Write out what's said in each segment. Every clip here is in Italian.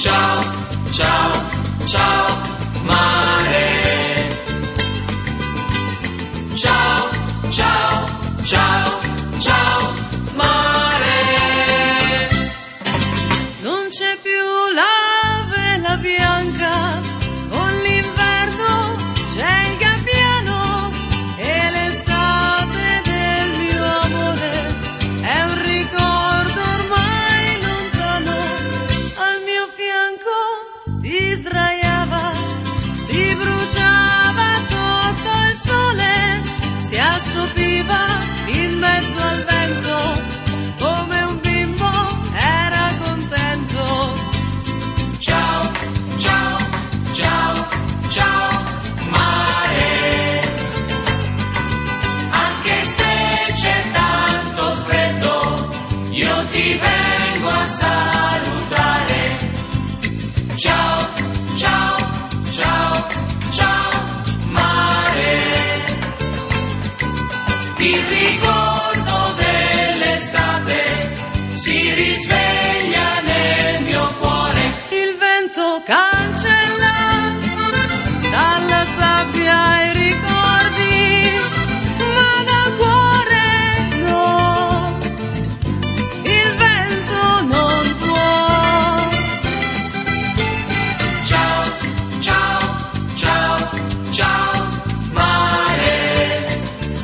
ciao, ciao, ciao, mare. Ciao, ciao, ciao, ciao, mare. Non c'è più la vela bianca, con l'inverno c'è il gabbiano e l'estate del mio amore è un ricordo ormai lontano. Al mio fianco si sdraiava, si bruciava sotto il sole, si assopiva in mezzo al vento, come un bimbo era contento. Ciao, ciao, ciao, ciao, mare. Anche se c'è tanto freddo, io ti vengo a salutare. Ciao, ciao, ciao, ciao, mare. Il ricordo dell'estate si risveglia nel mio cuore. Il vento cancella dalla sabbia i ricordi, ma dal cuore no, il vento non può. Ciao, ciao, ciao, ciao, mare.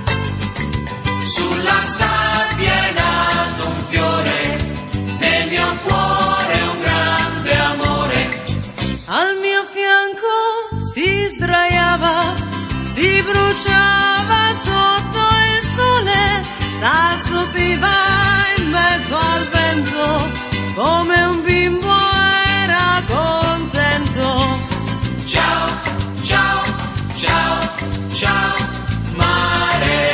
Sulla sabbia è nato un fiore, nel mio cuore un grande amore. Al mio fianco si sdraiava, si bruciava sotto il sole, s'assopiva in mezzo al vento, come un bimbo era contento. Ciao, ciao, ciao, ciao, mare.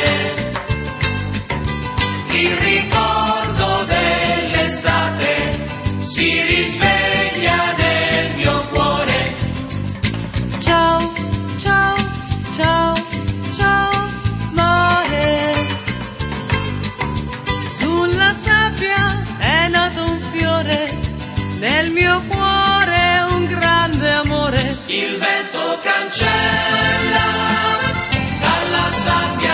Il ricordo dell'estate si risveglia nel mio cuore. Ciao, ciao, ciao, ciao, mare. Sulla sabbia è nato un fiore, nel mio cuore un grande amore. Il vento cancella dalla sabbia